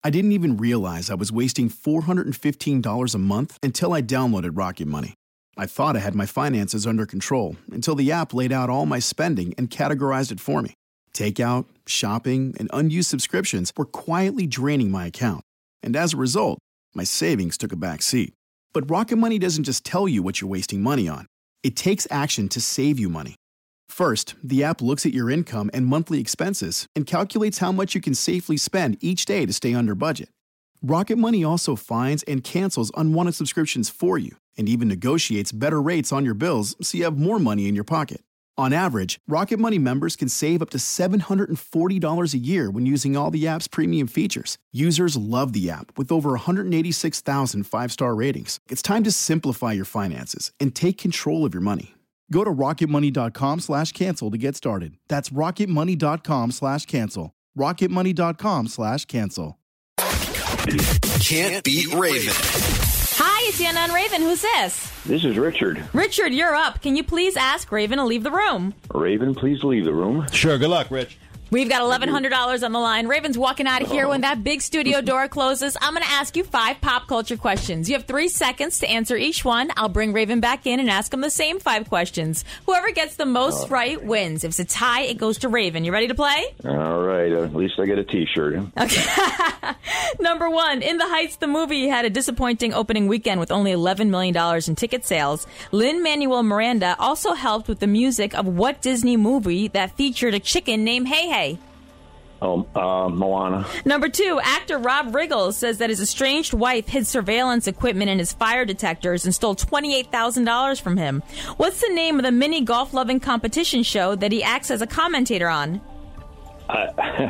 I didn't even realize I was wasting $415 a month until I downloaded Rocket Money. I thought I had my finances under control until the app laid out all my spending and categorized it for me. Takeout, shopping, and unused subscriptions were quietly draining my account. And as a result, my savings took a back seat. But Rocket Money doesn't just tell you what you're wasting money on. It takes action to save you money. First, the app looks at your income and monthly expenses and calculates how much you can safely spend each day to stay under budget. Rocket Money also finds and cancels unwanted subscriptions for you and even negotiates better rates on your bills so you have more money in your pocket. On average, Rocket Money members can save up to $740 a year when using all the app's premium features. Users love the app with over 186,000 five-star ratings. It's time to simplify your finances and take control of your money. Go to rocketmoney.com/cancel to get started. That's rocketmoney.com/cancel. rocketmoney.com/cancel. Can't beat Raven. Hi, it's Anna and Raven. Who's this? This is Richard. Richard, you're up. Can you please ask Raven to leave the room? Raven, please leave the room. Sure, good luck, Rich. We've got $1,100 on the line. Raven's walking out of here when that big studio door closes. I'm going to ask you 5 pop culture questions. You have 3 seconds to answer each one. I'll bring Raven back in and ask him the same 5 questions. Whoever gets the most right wins. If it's a tie, it goes to Raven. You ready to play? All right. At least I get a T-shirt. Okay. Number 1. In the Heights, the movie had a disappointing opening weekend with only $11 million in ticket sales. Lin-Manuel Miranda also helped with the music of what Disney movie that featured a chicken named Hey Hey? Moana. Number 2, actor Rob Riggle says that his estranged wife hid surveillance equipment in his fire detectors and stole $28,000 from him. What's the name of the mini golf-loving competition show that he acts as a commentator on? That's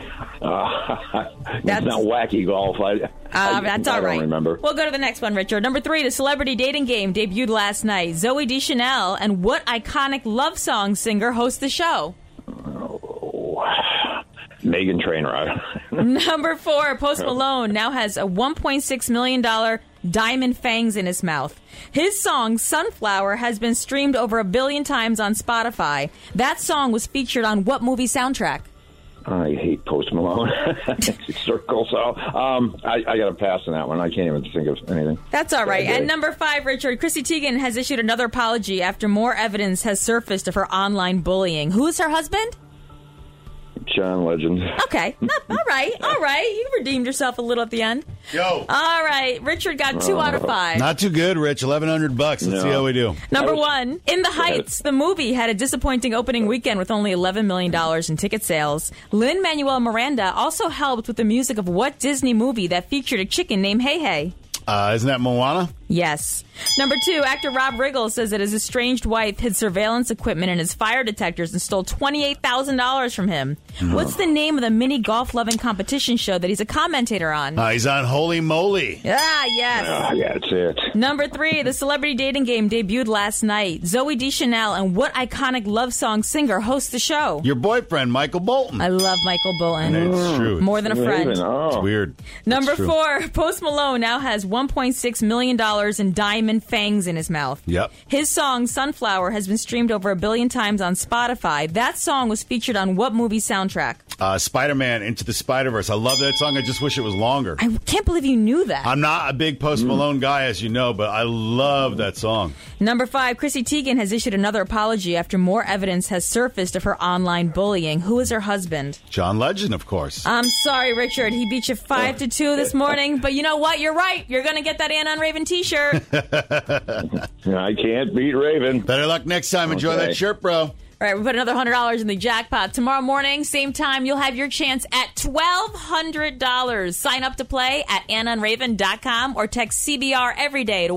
not Wacky Golf. That's all right. I don't remember. We'll go to the next one, Richard. Number 3, the celebrity dating game debuted last night. Zoe Deschanel and what iconic love song singer hosts the show? Megan Trainor. Number 4, Post Malone now has a $1.6 million diamond fangs in his mouth. His song, Sunflower, has been streamed over 1 billion times on Spotify. That song was featured on what movie soundtrack? I hate Post Malone. Circle. So I got to pass on that one. I can't even think of anything. That's all right. And number 5, Richard, Chrissy Teigen has issued another apology after more evidence has surfaced of her online bullying. Who is her husband? John Legend. Okay. All right. You redeemed yourself a little at the end. Yo. All right. Richard got 2 out of 5. Not too good, Rich. $1,100. Let's see how we do. Number 1, In the Heights, the movie had a disappointing opening weekend with only $11 million in ticket sales. Lin-Manuel Miranda also helped with the music of what Disney movie that featured a chicken named Hey Hey? Isn't that Moana? Yes. Number 2, actor Rob Riggle says that his estranged wife hid surveillance equipment in his fire detectors and stole $28,000 from him. What's the name of the mini golf-loving competition show that he's a commentator on? He's on Holy Moly. Yes. Yeah, that's it. Number 3, the celebrity dating game debuted last night. Zoe Deschanel and what iconic love song singer hosts the show? Your boyfriend, Michael Bolton. I love Michael Bolton. It's true. More than a friend. It's weird. Number 4, Post Malone now has $1.6 million in diamond fangs in his mouth. Yep. His song, Sunflower, has been streamed over 1 billion times on Spotify. That song was featured on what movie soundtrack? Spider-Man Into the Spider-Verse. I love that song. I just wish it was longer. I can't believe you knew that. I'm not a big Post Malone guy, as you know, but I love that song. Number 5, Chrissy Teigen has issued another apology after more evidence has surfaced of her online bullying. Who is her husband? John Legend, of course. I'm sorry, Richard. He beat you 5-2 this morning. But you know what? You're right. You're going to get that Anna and Raven T-shirt. I can't beat Raven. Better luck next time. Enjoy that shirt, bro. All right, we put another $100 in the jackpot. Tomorrow morning, same time, you'll have your chance at $1,200. Sign up to play at AnnaandRaven.com or text CBR every day to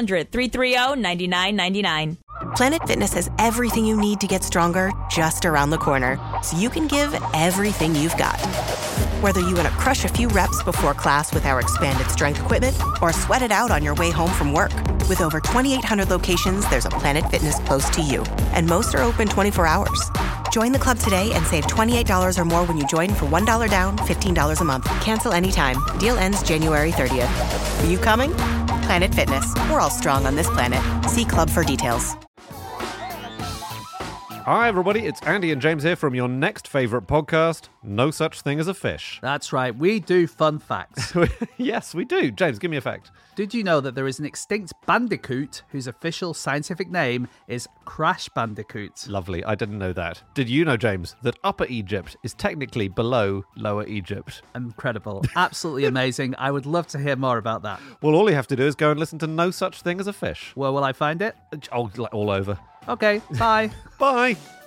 1-800-330-9999. Planet Fitness has everything you need to get stronger just around the corner, so you can give everything you've got. Whether you want to crush a few reps before class with our expanded strength equipment or sweat it out on your way home from work. With over 2,800 locations, there's a Planet Fitness close to you, and most are open 24 hours. Join the club today and save $28 or more when you join for $1 down, $15 a month. Cancel anytime. Deal ends January 30th. Are you coming? Planet Fitness. We're all strong on this planet. See club for details. Hi, everybody. It's Andy and James here from your next favourite podcast, No Such Thing as a Fish. That's right. We do fun facts. Yes, we do. James, give me a fact. Did you know that there is an extinct bandicoot whose official scientific name is Crash Bandicoot? Lovely. I didn't know that. Did you know, James, that Upper Egypt is technically below Lower Egypt? Incredible. Absolutely amazing. I would love to hear more about that. Well, all you have to do is go and listen to No Such Thing as a Fish. Where will I find it? Oh, all over. Okay, bye. Bye.